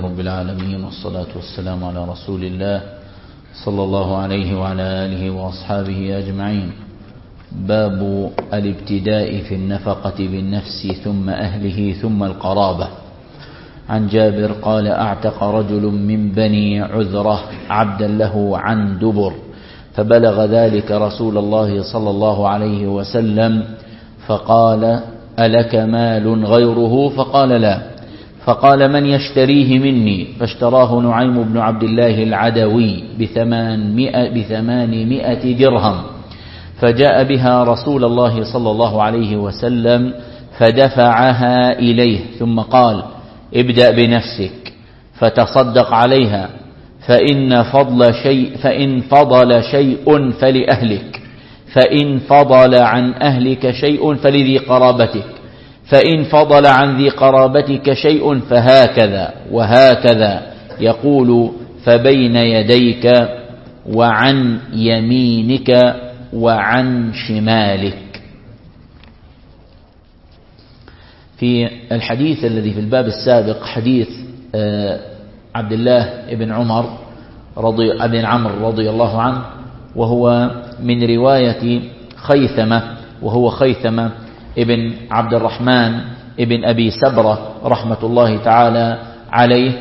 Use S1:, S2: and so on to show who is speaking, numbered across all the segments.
S1: رب العالمين، والصلاة والسلام على رسول الله صلى الله عليه وعلى آله وأصحابه أجمعين. باب الابتداء في النفقة بالنفس ثم أهله ثم القرابة. عن جابر قال: أعتق رجل من بني عذرة عبدا له عن دبر، فبلغ ذلك رسول الله صلى الله عليه وسلم فقال: ألك مال غيره؟ فقال: لا. فقال: من يشتريه مني؟ فاشتراه نعيم بن عبد الله العدوي ب800 درهم، فجاء بها رسول الله صلى الله عليه وسلم فدفعها إليه، ثم قال: ابدأ بنفسك فتصدق عليها، فإن فضل شيء فلأهلك، فإن فضل عن أهلك شيء فلذي قرابتك، فإن فضل عن ذي قرابتك شيء فهكذا وهكذا، يقول: فبين يديك وعن يمينك وعن شمالك. في الحديث الذي في الباب السابق حديث عبد الله بن عمرو رضي الله عنه، وهو من رواية خيثمة، وهو خيثمة ابن عبد الرحمن ابن أبي سبرة رحمة الله تعالى عليه.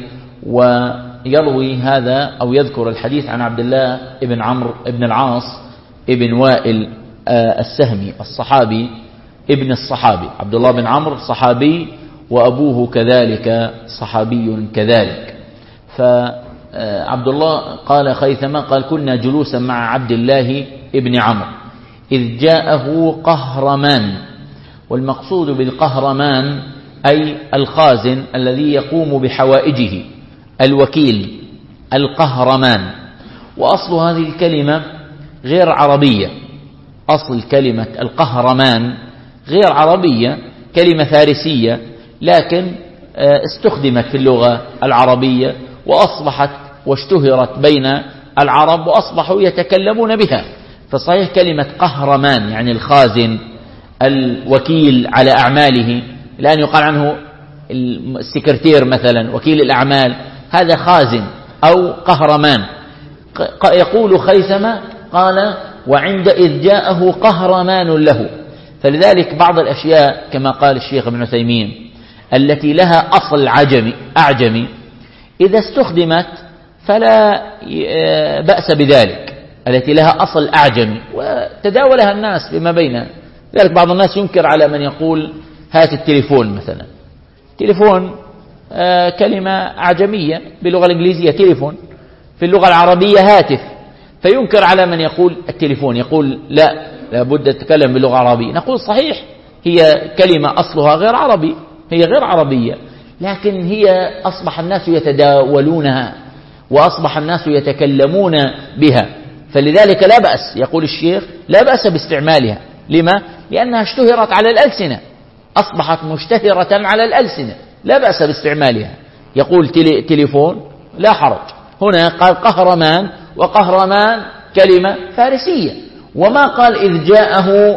S1: ويروي هذا أو يذكر الحديث عن عبد الله ابن عمرو ابن العاص ابن وائل السهمي الصحابي ابن الصحابي. عبد الله بن عمرو صحابي، وأبوه كذلك صحابي كذلك. فعبد الله قال خيثمة قال: كنا جلوسا مع عبد الله ابن عمرو إذ جاءه قهرمان. والمقصود بالقهرمان أي الخازن الذي يقوم بحوائجه، الوكيل، القهرمان. وأصل هذه الكلمة غير عربية، أصل كلمة القهرمان غير عربية، كلمة فارسية، لكن استخدمت في اللغة العربية وأصبحت واشتهرت بين العرب وأصبحوا يتكلمون بها. فصحيح كلمة قهرمان يعني الخازن، الوكيل على أعماله. الآن يقال عنه السكرتير مثلا، وكيل الأعمال، هذا خازن أو قهرمان. يقول خيثمة قال: وعندئذ جاءه قهرمان له. فلذلك بعض الأشياء كما قال الشيخ ابن عثيمين التي لها أصل أعجمي إذا استخدمت فلا بأس بذلك، التي لها أصل أعجمي وتداولها الناس بما بينها. لذلك بعض الناس ينكر على من يقول: هات التليفون مثلا. تليفون كلمة أعجمية باللغة الإنجليزية تليفون، في اللغة العربية هاتف. فينكر على من يقول التليفون، يقول: لا، لابد تتكلم باللغة العربية. نقول: صحيح، هي كلمة أصلها غير عربي، هي غير عربية، لكن هي أصبح الناس يتداولونها وأصبح الناس يتكلمون بها، فلذلك لا بأس. يقول الشيخ: لا بأس باستعمالها. لما؟ لأنها اشتهرت على الألسنة، أصبحت مشتهرة على الألسنة، لا بأس باستعمالها. يقول تليفون لا حرج. هنا قال قهرمان، وقهرمان كلمة فارسية. وما قال إذ جاءه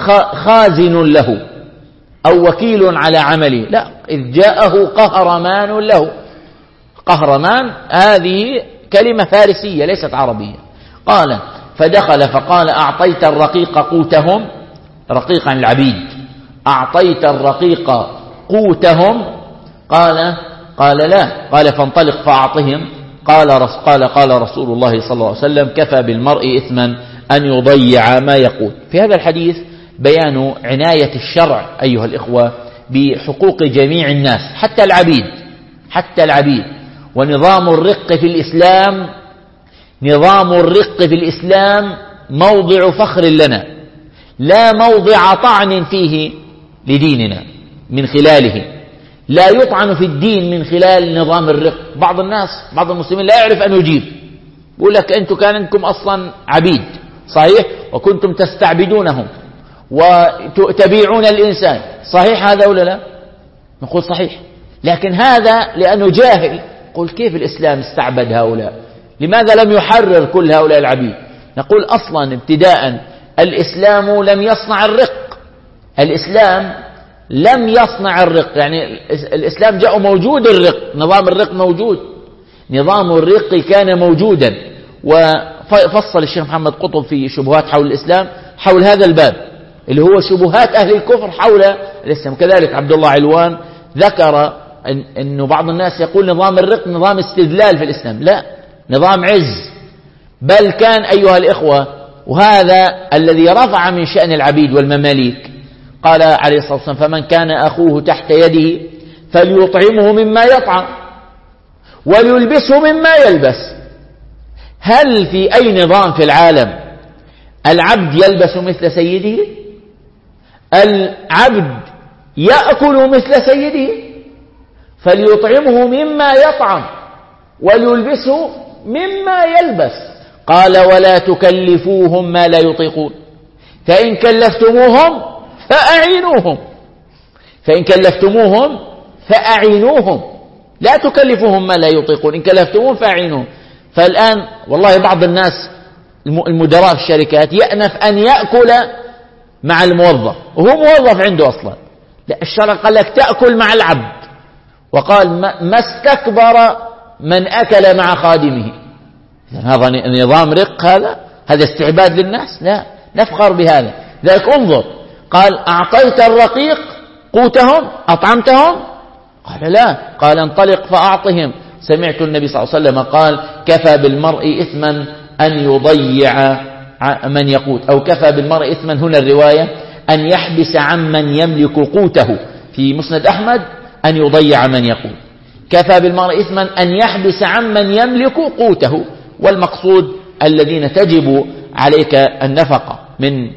S1: خازن له أو وكيل على عمله، لا، إذ جاءه قهرمان له. قهرمان هذه كلمة فارسية ليست عربية. قال: فدخل فقال: أعطيت الرقيق قوتهم؟ رقيق عن العبيد. أعطيت الرقيق قوتهم؟ قال لا. قال: فانطلق فأعطهم. قال رسول الله صلى الله عليه وسلم: كفى بالمرء إثما أن يضيع ما يقول. في هذا الحديث بيان عناية الشرع أيها الإخوة بحقوق جميع الناس، حتى العبيد. ونظام الرق في الإسلام موضع فخر لنا، لا موضع طعن فيه لديننا من خلاله. لا يطعن في الدين من خلال نظام الرق. بعض المسلمين لا يعرف أن يجيب، يقول لك: أنتم كان عندكم أصلا عبيد، صحيح، وكنتم تستعبدونهم وتبيعون الإنسان، صحيح هذا ولا لا؟ نقول: صحيح، لكن هذا لأنه جاهل. قل: كيف الإسلام استعبد هؤلاء؟ لماذا لم يحرر كل هؤلاء العبيد؟ نقول: أصلا ابتداء الإسلام لم يصنع الرق. الإسلام لم يصنع الرق، يعني الإسلام جاء موجود الرق، نظام الرق موجود، نظام الرق كان موجودا. وفصل الشيخ محمد قطب في شبهات حول الإسلام حول هذا الباب اللي هو شبهات أهل الكفر حول الإسلام. كذلك عبد الله علوان ذكر أنه بعض الناس يقول نظام الرق نظام استذلال في الإسلام، لا، نظام عز، بل كان أيها الإخوة، وهذا الذي رفع من شأن العبيد والمماليك. قال عليه الصلاة والسلام: فمن كان أخوه تحت يده فليطعمه مما يطعم وليلبسه مما يلبس. هل في أي نظام في العالم العبد يلبس مثل سيده؟ العبد يأكل مثل سيده، فليطعمه مما يطعم وليلبسه مما يلبس. قال: ولا تكلفوهم ما لا يطيقون، فإن كلفتموهم فأعينوهم، فإن كلفتموهم فأعينوهم، لا تكلفوهم ما لا يطيقون، إن كلفتموهم فأعينوهم. فالآن والله بعض الناس المدراء في الشركات يأنف أن يأكل مع الموظف وهو موظف عنده أصلا، لا، الشرع قال لك تأكل مع العبد، وقال ما استكبر من أكل مع خادمه. هذا نظام رق، هذا استعباد للناس، لا نفخر بهذا. ذلك انظر، قال: أعطيت الرقيق قوتهم أطعمتهم؟ قال: لا. قال: انطلق فأعطهم. سمعت النبي صلى الله عليه وسلم قال: كفى بالمرء إثما أن يضيع من يقوت، أو كفى بالمرء إثما، هنا الرواية أن يحبس عمن يملك قوته، في مسند أحمد أن يضيع من يقوت. كفى بالمرء إثما أن يحبس عمن يملك قوته، والمقصود الذين تجب عليك النفقة من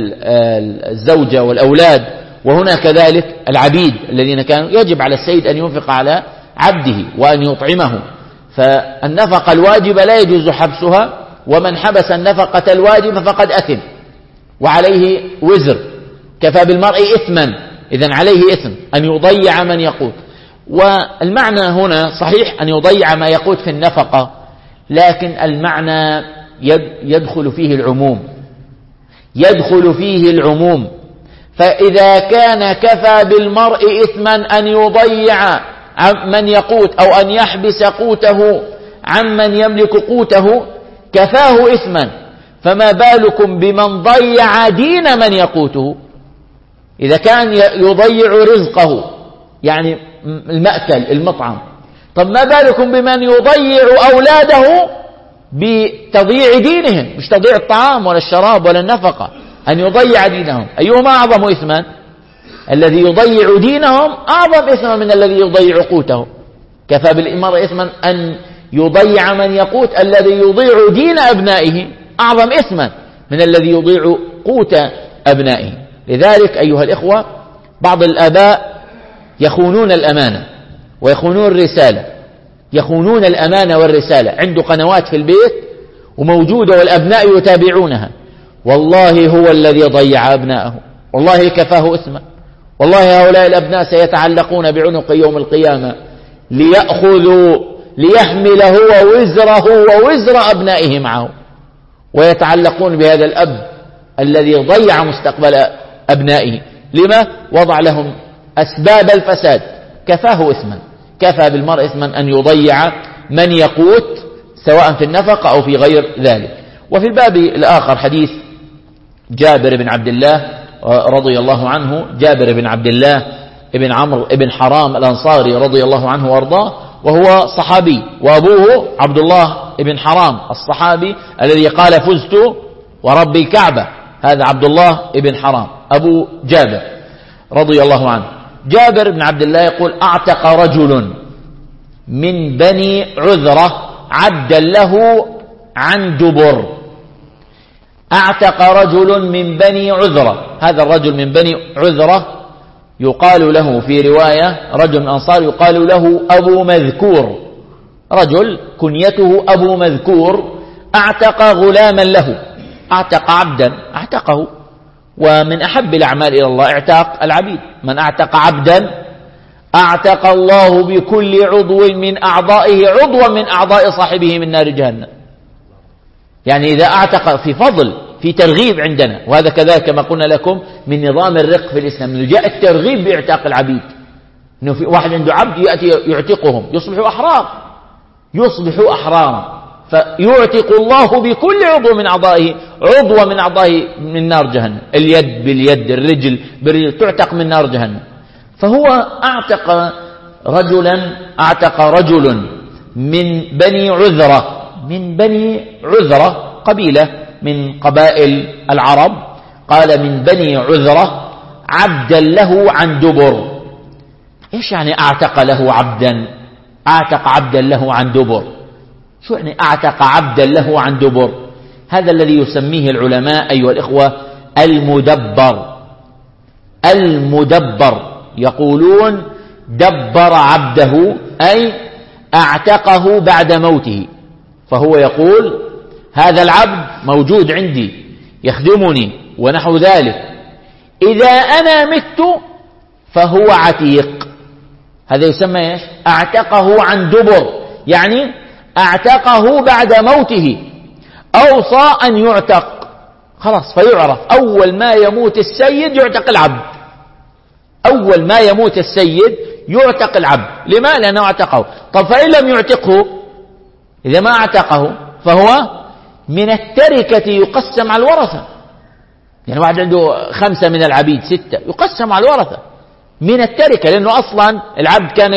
S1: الزوجة والأولاد، وهنا كذلك العبيد الذين كانوا يجب على السيد أن ينفق على عبده وأن يطعمه. فالنفقة الواجبة لا يجوز حبسها، ومن حبس النفقة الواجبة فقد أثم وعليه وزر. كفى بالمرء إثما، إذن عليه إثم أن يضيع من يقوت. والمعنى هنا صحيح أن يضيع ما يقوت في النفقة، لكن المعنى يدخل فيه العموم، يدخل فيه العموم. فإذا كان كفى بالمرء إثما أن يضيع من يقوت أو أن يحبس قوته عمن يملك قوته، كفاه إثما، فما بالكم بمن ضيع دين من يقوته؟ إذا كان يضيع رزقه، يعني المأكل المطعم، طب ما بالكم بمن يضيع أولاده بتضييع دينهم، مش تضييع الطعام ولا الشراب ولا النفقة، أن يضيع دينهم. أيهما أعظم إثما؟ الذي يضيع دينهم أعظم إثما من الذي يضيع قوته. كفى بالمرء إثما أن يضيع من يقوت، الذي يضيع دين أبنائه أعظم إثما من الذي يضيع قوت أبنائه. لذلك أيها الإخوة، بعض الآباء يخونون الأمانة ويخونون الرسالة، يخونون الأمانة والرسالة. عنده قنوات في البيت وموجودة والأبناء يتابعونها، والله هو الذي ضيع أبنائه، والله كفاه إثما، والله هؤلاء الأبناء سيتعلقون بعنق يوم القيامة ليحمل هو وزره ووزر أبنائه معه، ويتعلقون بهذا الأب الذي ضيع مستقبل أبنائه. لما؟ وضع لهم أسباب الفساد. كفاه إثما، كفى بالمرء إثما أن يضيع من يقوت، سواء في النفقة أو في غير ذلك. وفي الباب الآخر حديث جابر بن عبد الله رضي الله عنه، جابر بن عبد الله ابن عمرو ابن حرام الأنصاري رضي الله عنه وارضاه، وهو صحابي، وأبوه عبد الله ابن حرام الصحابي الذي قال: فزت ورب الكعبة. هذا عبد الله ابن حرام أبو جابر رضي الله عنه. جابر بن عبد الله يقول: أعتق رجل من بني عذرة عبدا له عن دبر. أعتق رجل من بني عذرة، هذا الرجل من بني عذرة يقال له في رواية، رجل من أنصار يقال له أبو مذكور، رجل كنيته أبو مذكور، أعتق غلاما له، أعتق عبدا، أعتقه. ومن أحب الأعمال إلى الله اعتاق العبيد. من أعتق عبدا أعتق الله بكل عضو من أعضائه عضوا من أعضاء صاحبه من نار جهنم. يعني إذا أعتق في ترغيب عندنا، وهذا كذلك كما قلنا لكم من نظام الرق في الإسلام، أنه جاء الترغيب بإعتاق العبيد، أنه في واحد عنده عبد يأتي يعتقهم يصبحوا أحرارا، فيعتق الله بكل عضو من أعضائه من أعضائه من نار جهنم، اليد باليد، الرجل بالرجل، تعتق من نار جهنم. فهو أعتق رجل من بني عذرة قبيلة من قبائل العرب، قال من بني عذرة عبدا له عن دبر. إيش يعني أعتق له عبدا؟ أعتق عبدا له عن دبر، شو يعني أعتق عبدا له عن دبر؟ هذا الذي يسميه العلماء أيها الإخوة المدبر، يقولون دبر عبده أي أعتقه بعد موته. فهو يقول هذا العبد موجود عندي يخدمني ونحو ذلك، إذا أنا مت فهو عتيق. هذا يسمى إيش؟ أعتقه عن دبر، يعني أعتقه بعد موته، أوصى أن يعتق، خلاص فيعرف أول ما يموت السيد يعتق العبد، أول ما يموت السيد يعتق العبد. لما؟ لأنه اعتقه. طب فإن لم يعتقه، إذا ما اعتقه فهو من التركة يقسم على الورثة، يعني واحد عنده 5 من العبيد 6 يقسم على الورثة من التركة، لأنه أصلا العبد كان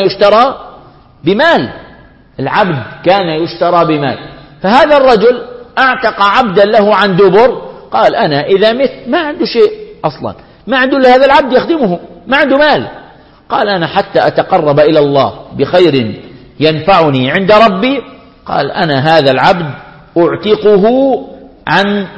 S1: يشترى بمال، فهذا الرجل أعتق عبدا له عن دبر، قال أنا إذا مت ما عنده شيء أصلا، ما عنده إلا هذا العبد يخدمه، ما عنده مال، قال أنا حتى أتقرب إلى الله بخير ينفعني عند ربي، قال أنا هذا العبد أعتقه عن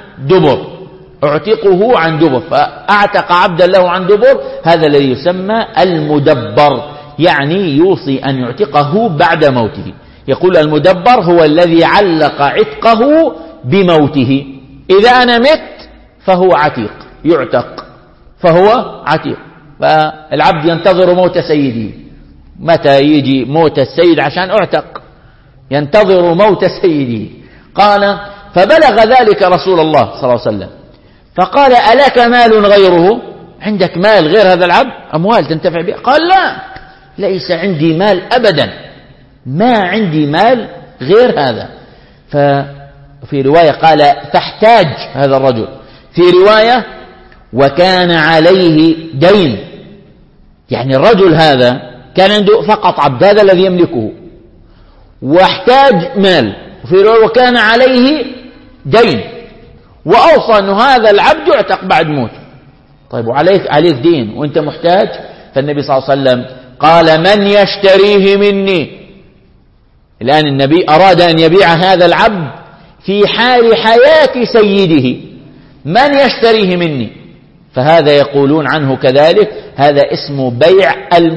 S1: دبر، فأعتق عبدا له عن دبر. هذا الذي يسمى المدبر، يعني يوصي أن يعتقه بعد موته. يقول المدبر هو الذي علق عتقه بموته، إذا أنا مت فهو عتيق، يعتق فهو عتيق. فالعبد ينتظر موت سيده، متى يجي موت السيد عشان أعتق؟ ينتظر موت سيده. قال فبلغ ذلك رسول الله صلى الله عليه وسلم فقال ألك مال غيره؟ عندك مال غير هذا العبد؟ أموال تنتفع بها؟ قال لا، ليس عندي مال أبدا، ما عندي مال غير هذا. ففي رواية قال فاحتاج هذا الرجل، في رواية وكان عليه دين، يعني الرجل هذا كان عنده فقط عبد، هذا الذي يملكه، واحتاج مال، وفي رواية وكان عليه دين، وأوصى أن هذا العبد يعتق بعد موته. طيب وعليك دين وأنت محتاج؟ فالنبي صلى الله عليه وسلم قال من يشتريه مني؟ الآن النبي أراد أن يبيع هذا العبد في حال حياة سيده، من يشتريه مني؟ فهذا يقولون عنه كذلك هذا اسمه بيع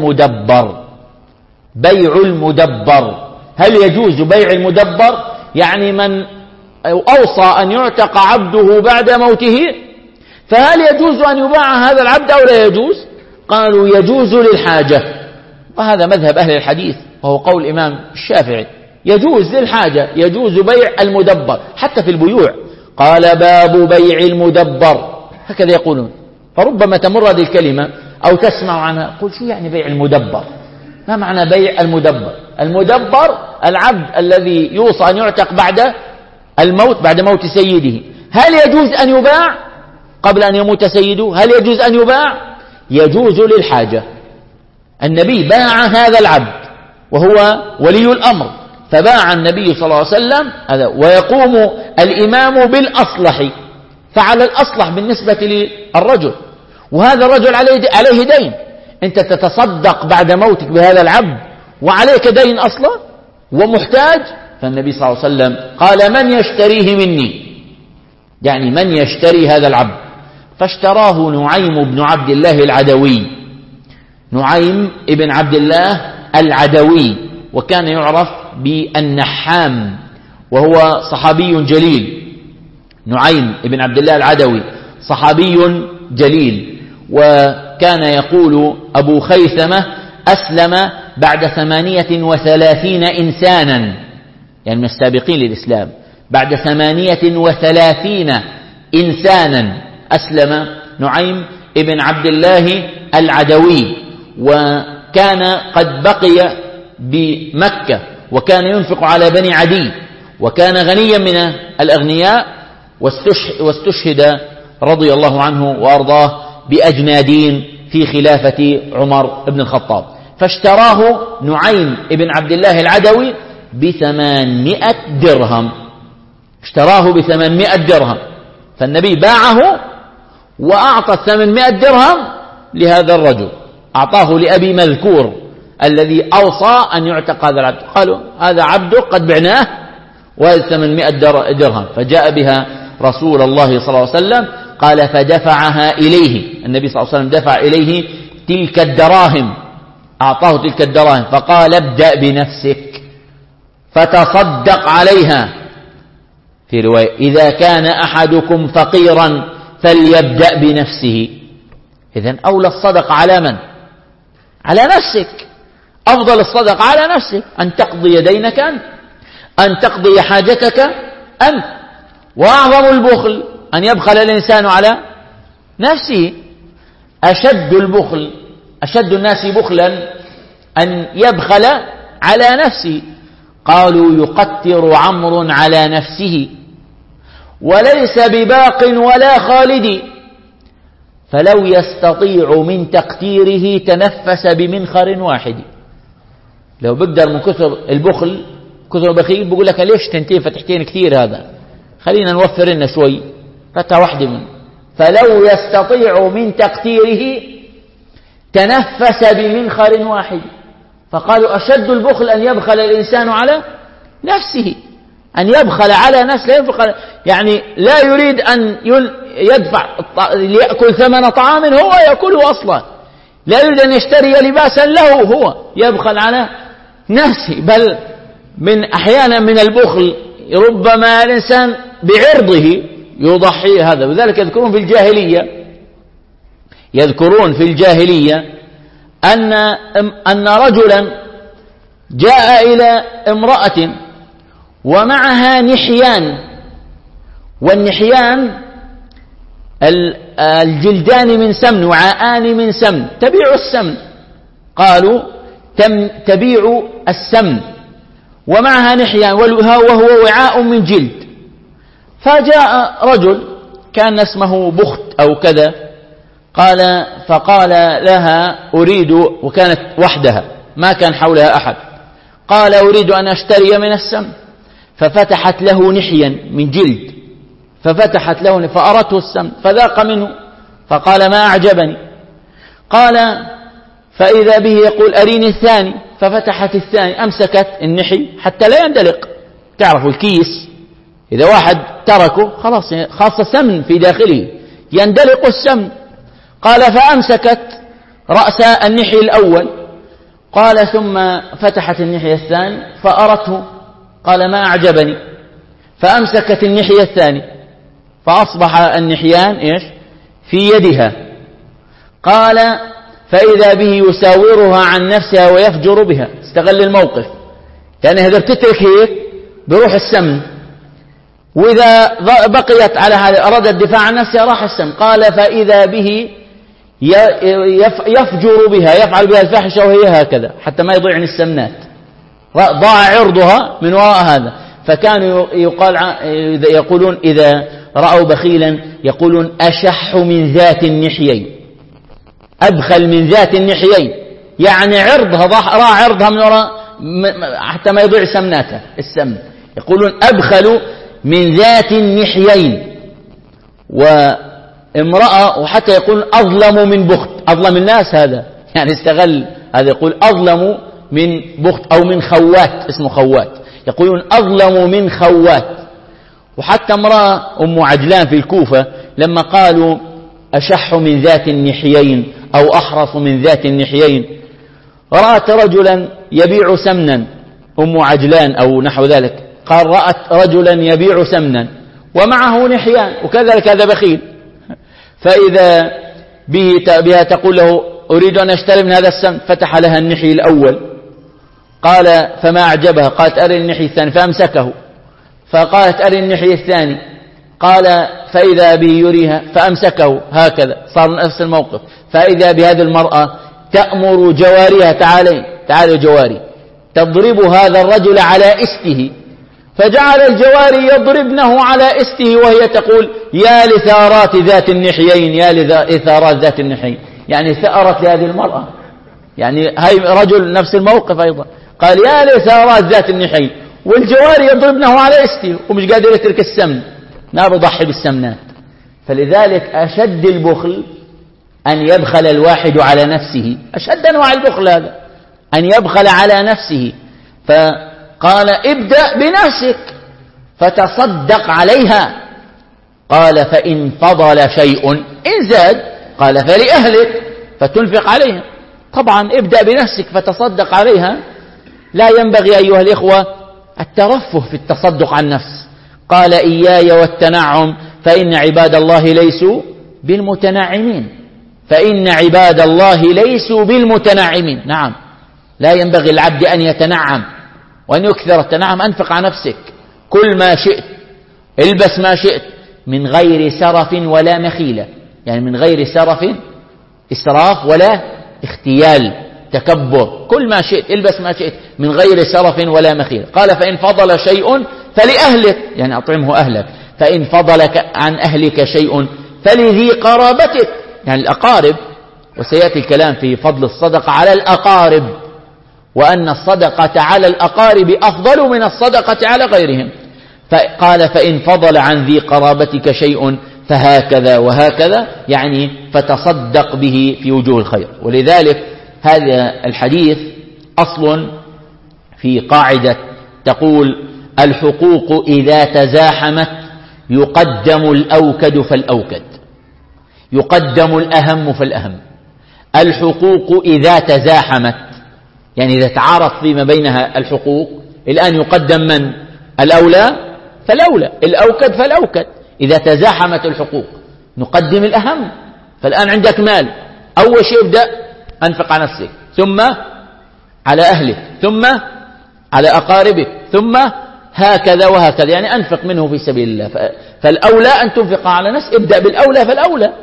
S1: المدبر. هل يجوز بيع المدبر؟ يعني من أوصى أن يعتق عبده بعد موته، فهل يجوز أن يباع هذا العبد أو لا يجوز؟ قالوا يجوز للحاجة، وهذا مذهب أهل الحديث وهو قول الإمام الشافعي، يجوز للحاجة، يجوز بيع المدبر حتى في البيوع. قال باب بيع المدبر، هكذا يقولون. فربما تمر هذه الكلمة أو تسمع عنها، قل شو يعني بيع المدبر؟ ما معنى بيع المدبر؟ المدبر العبد الذي يوصى أن يعتق بعد الموت، بعد موت سيده. هل يجوز أن يباع قبل أن يموت سيده؟ هل يجوز أن يباع؟ يجوز للحاجة. النبي باع هذا العبد وهو ولي الأمر، فباع النبي صلى الله عليه وسلم هذا، ويقوم الإمام بالأصلح، فعلى الأصلح بالنسبة للرجل، وهذا الرجل عليه دين، أنت تتصدق بعد موتك بهذا العبد وعليك دين أصلا ومحتاج. فالنبي صلى الله عليه وسلم قال من يشتريه مني؟ يعني من يشتري هذا العبد؟ فاشتراه نعيم بن عبد الله العدوي، نعيم ابن عبد الله العدوي، وكان يعرف بالنحام، وهو صحابي جليل. نعيم ابن عبد الله العدوي صحابي جليل، وكان يقول أبو خيثمة أسلم بعد 38 إنسانا، يعني من السابقين للإسلام، بعد 38 إنسانا. أسلم نعيم ابن عبد الله العدوي، وكان قد بقي بمكة، وكان ينفق على بني عدي، وكان غنيا من الأغنياء، واستشهد رضي الله عنه وأرضاه بأجنادين في خلافة عمر بن الخطاب. فاشتراه نعيم ابن عبد الله العدوي ب800 درهم، اشتراه ب800 درهم. فالنبي باعه وأعطى 800 درهم لهذا الرجل، أعطاه لأبي مذكور الذي أوصى أن يعتق هذا العبد. قالوا هذا عبده قد بعناه وهذا 800 درهم. فجاء بها رسول الله صلى الله عليه وسلم، قال فدفعها إليه النبي صلى الله عليه وسلم، دفع إليه تلك الدراهم، أعطاه تلك الدراهم، فقال ابدأ بنفسك فتصدق عليها. في رواية إذا كان أحدكم فقيرا فليبدأ بنفسه. إذن أولى الصدق على من؟ على نفسك. أفضل الصدق على نفسك، أن تقضي دينك أنت، أن تقضي حاجتك أنت. وأعظم البخل أن يبخل الإنسان على نفسه. أشد البخل، أشد الناس بخلا أن يبخل على نفسه. قالوا يقتر عمرو على نفسه وليس بباق ولا خالد، فلو يستطيع من تقتيره تنفس بمنخر واحد. لو بقدر من كثر البخل، كثر بخيل، بقول لك ليش تنتين فتحتين كثير، هذا خلينا نوفر لنا شوي، فتح واحدة منه. فلو يستطيع من تقتيره تنفس بمنخر واحد. فقالوا أشد البخل أن يبخل الإنسان على نفسه، أن يبخل على نفسه، يعني لا يريد أن يدفع ليأكل ثمن طعام هو يأكله أصلا، لا يريد أن يشتري لباسا له، هو يبخل على نفسه. بل من أحيانا من البخل ربما الإنسان بعرضه يضحي هذا. وذلك يذكرون في الجاهلية أن رجلا جاء إلى امرأة ومعها نحيان، والنحيان الجلدان من سمن، وعاءان من سمن، تبيع السمن. قالوا تبيع السمن ومعها نحيان وهو وعاء من جلد. فجاء رجل كان اسمه بخت أو كذا، فقال لها أريد، وكانت وحدها ما كان حولها أحد، قال أريد أن أشتري من السمن. ففتحت له نحيا من جلد، ففتحت له فأرته السمن فذاق منه، فقال ما أعجبني. قال فإذا به يقول أريني الثاني، ففتحت الثاني، أمسكت النحي حتى لا يندلق. تعرفوا الكيس إذا واحد تركه خلاص، خاصة سمن في داخله يندلق السمن. قال فأمسكت رأس النحي الأول، قال ثم فتحت النحي الثاني فأرته، قال ما أعجبني. فأمسكت النحي الثاني، فأصبح النحيان إيش في يدها. قال فإذا به يساورها عن نفسها ويفجر بها، استغل الموقف، يعني إذا بتترك هيك بروح السمن، وإذا بقيت على هذا أراد الدفاع عن نفسها راح السمن. قال فإذا به يفجر بها، يفعل بها الفاحشة وهي هكذا حتى ما يضيع السمنات، ضاع عرضها من وراء هذا. فكانوا يقولون إذا رأوا بخيلا يقولون أشح من ذات النحيين، أبخل من ذات النحيين، يعني عرضها راح عرضها من وراء حتى ما يضيع سمناتها السمن. يقولون أبخل من ذات النحيين. وامرأة، وحتى يقول أظلم من بخت، أظلم الناس هذا، يعني استغل هذا، يقول أظلم من بخت أو من خوات، اسمه خوات، يقولون أظلم من خوات. وحتى امرأة أم عجلان في الكوفة لما قالوا أشح من ذات النحيين أو أحرص من ذات النحيين، رأت رجلا يبيع سمنا، أم عجلان أو نحو ذلك، قال رأت رجلا يبيع سمنا ومعه نحيان، وكذلك هذا بخيل. فإذا بها تقول له أريد أن أشتري من هذا السمن، فتح لها النحي الأول، قال فما أعجبها، قالت أري النحي الثاني، فأمسكه. فقالت أري النحي الثاني، قال فإذا به يريها فأمسكه هكذا، صار نفس الموقف. فإذا بهذه المرأة تأمر جواريها تعالوا جواري، تضرب هذا الرجل على إسته، فجعل الجواري يضربنه على إسته وهي تقول يا لثارات ذات النحيين، يا لثارات ذات النحيين، يعني ثأرت لهذه المرأة، يعني هاي رجل نفس الموقف أيضا، قال يا لثارات ذات النحيين، والجواري يضربنه على إسته ومش قادر يترك السمن، ما بضحي بالسمنات. فلذلك أشد البخل أن يبخل الواحد على نفسه، أشد أنواع البخل هذا أن يبخل على نفسه. فقال ابدأ بنفسك فتصدق عليها. قال فإن فضل شيء إن زاد قال فلأهلك فتنفق عليها. طبعا ابدأ بنفسك فتصدق عليها، لا ينبغي أيها الإخوة الترفه في التصدق عن نفس. قال إياي والتنعم فإن عباد الله ليسوا بالمتنعمين، فإن عباد الله ليسوا بالمتنعمين. نعم، لا ينبغي العبد أن يتنعم وأن يكثر التنعم. أنفق على نفسك، كل ما شئت، البس ما شئت، من غير سرف ولا مخيلة، يعني من غير سرف إسراف ولا اختيال تكبر، كل ما شئت البس ما شئت من غير سرف ولا مخيلة. قال فإن فضل شيء فلأهلك، يعني أطعمه أهلك. فإن فضلك عن أهلك شيء فلذي قرابتك، يعني الأقارب. وسيأتي الكلام في فضل الصدقة على الأقارب، وأن الصدقة على الأقارب أفضل من الصدقة على غيرهم. فقال فإن فضل عن ذي قرابتك شيء فهكذا وهكذا، يعني فتصدق به في وجوه الخير. ولذلك هذا الحديث أصل في قاعدة تقول الحقوق إذا تزاحمت يقدم الأوكد فالأوكد، يقدم الأهم فالأهم. الحقوق إذا تزاحمت، يعني إذا تعارض فيما بينها الحقوق، الآن يقدم من؟ الأولى فالأولى، الأوكد فالأوكد. إذا تزاحمت الحقوق نقدم الأهم. فالآن عندك مال، أول شيء ابدأ أنفق على نفسك، ثم على أهلك، ثم على أقاربك، ثم هكذا وهكذا، يعني أنفق منه في سبيل الله. فالأولى أن تنفق على نفسك، ابدأ بالأولى فالأولى.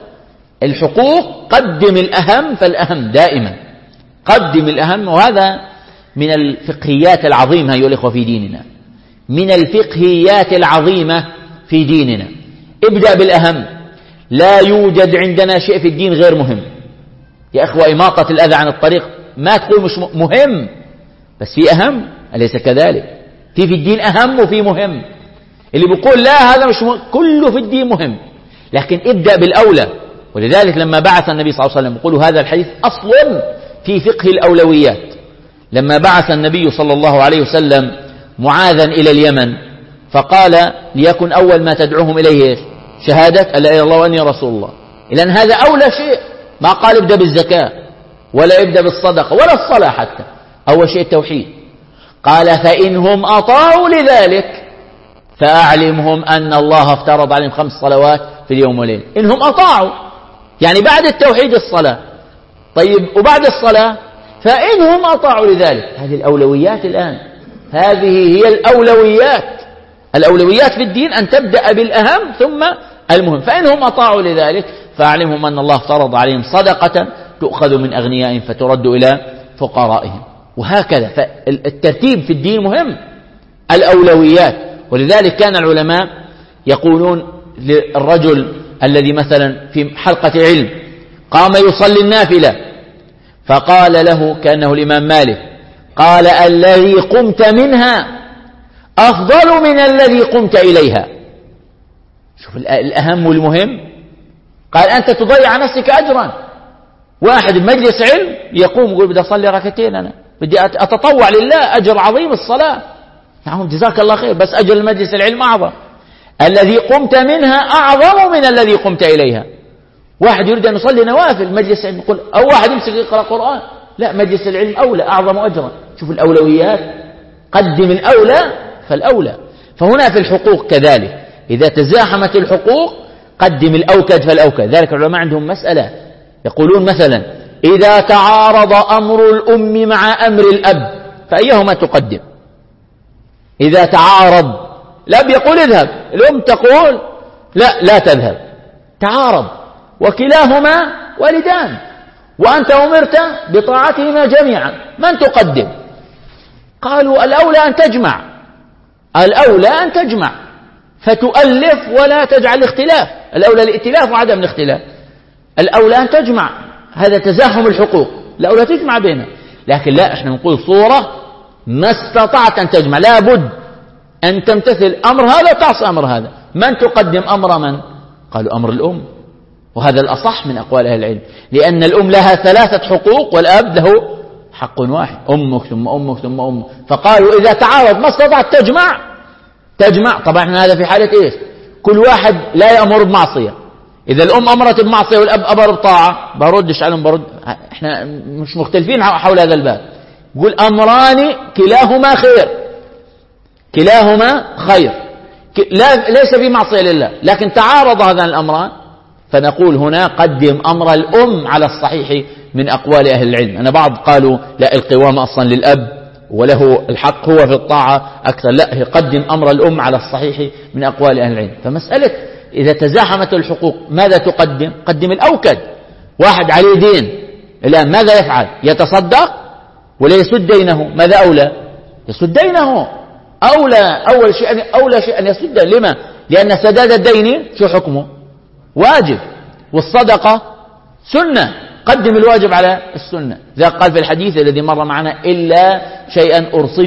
S1: الحقوق قدم الأهم فالأهم دائما، قدم الأهم. وهذا من الفقهيات العظيمة أيها الإخوة في ديننا، من الفقهيات العظيمة في ديننا. ابدأ بالأهم. لا يوجد عندنا شيء في الدين غير مهم يا إخوة. إماطة الأذى عن الطريق ما تقول مش مهم، بس في أهم، أليس كذلك؟ في الدين أهم وفي مهم. اللي بيقول لا هذا مش مهم، كله في الدين مهم، لكن ابدأ بالأولى. ولذلك لما بعث النبي صلى الله عليه وسلم، يقول هذا الحديث أصل في فقه الأولويات. لما بعث النبي صلى الله عليه وسلم معاذا إلى اليمن، فقال ليكن أول ما تدعوهم إليه شهادة أن لا إله إلا الله وأني رسول الله. إذن هذا أولى شيء. ما قال ابدأ بالزكاة ولا ابدأ بالصدقة ولا الصلاة حتى، أول شيء التوحيد. قال فإنهم أطاعوا لذلك فأعلمهم أن الله افترض عليهم 5 صلوات في اليوم والليل. إنهم أطاعوا، يعني بعد التوحيد الصلاة. طيب وبعد الصلاة فإنهم أطاعوا لذلك. هذه الأولويات الآن، هذه هي الأولويات. الأولويات في الدين أن تبدأ بالأهم ثم المهم. فإنهم أطاعوا لذلك فأعلمهم أن الله افترض عليهم صدقة تؤخذ من أغنيائهم فترد إلى فقرائهم، وهكذا. فالترتيب في الدين مهم، الأولويات. ولذلك كان العلماء يقولون للرجل الذي مثلا في حلقة علم قام يصلي النافلة، فقال له كأنه الإمام مالك، قال الذي قمت منها أفضل من الذي قمت إليها. شوف الأهم والمهم. قال أنت تضيع نفسك أجرا. واحد بمجلس علم يقوم يقول بدي أصلي ركعتين، أنا بدي أتطوع لله، أجر عظيم الصلاة. نعم جزاك الله خير، بس أجر المجلس العلم أعظم. الذي قمت منها أعظم من الذي قمت إليها. واحد يريد أن يصلي نوافل مجلس العلم يقول، أو واحد يمسك يقرأ قرآن، لا مجلس العلم أولى، أعظم أجرا. شوف الأولويات، قدم الأولى فالأولى. فهنا في الحقوق كذلك، إذا تزاحمت الحقوق قدم الأوكد فالأوكد. ذلك العلماء عندهم مسألة يقولون مثلا إذا تعارض أمر الأم مع أمر الأب فأيهما تقدم؟ إذا تعارض، الأب يقول اذهب، الأم تقول لا تذهب، تعارض، وكلاهما والدان، وأنت أمرت بطاعتهما جميعا، من تقدم؟ قالوا الأولى أن تجمع فتؤلف ولا تجعل اختلاف، الأولى الائتلاف وعدم الاختلاف، الأولى أن تجمع، هذا تزاحم الحقوق، الأولى تجمع بينها. لكن لا، احنا نقول صورة ما استطعت أن تجمع، لا بد أن تمتثل أمر هذا وتعصي أمر هذا. من تقدم أمر من؟ قالوا أمر الأم، وهذا الأصح من أقوال أهل العلم، لأن الأم لها 3 حقوق والأب له حق واحد، أمك ثم أمك ثم أمك. فقالوا إذا تعارض ما استطعت تجمع. طبعا هذا في حالة إيش؟ كل واحد لا يأمر بمعصية. إذا الأم أمرت بمعصية والأب أمر بطاعة، بردش عليهم احنا مش مختلفين حول هذا الباب. يقول أمران كلاهما خير، ليس في معصية لله، لكن تعارض هذان الأمران، فنقول هنا قدم أمر الأم على الصحيح من أقوال أهل العلم. أنا بعض قالوا لا، القوام أصلا للأب وله الحق هو في الطاعة أكثر، لا، يقدم أمر الأم على الصحيح من أقوال أهل العلم. فمسألة إذا تزاحمت الحقوق ماذا تقدم؟ قدم الأوكد. واحد عليه دين الآن ماذا يفعل؟ يتصدق ولا يسد دينه؟ ماذا أولى؟ يسد دينه أولى شيء أن يسد. لما؟ لأن سداد الدين شو حكمه؟ واجب، والصدقة سنة، قدم الواجب على السنة. ذا قال في الحديث الذي مر معنا إلا شيئا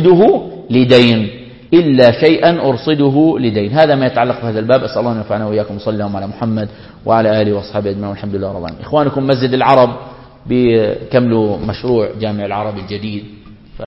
S1: أرصده لدين. هذا ما يتعلق بهذا الباب. أسأل الله أن ينفعنا وإياكم، صلى الله على محمد وعلى آله وأصحابه أجمعين، والحمد لله رب العالمين. إخوانكم مسجد العرب بيكملوا مشروع جامع العرب الجديد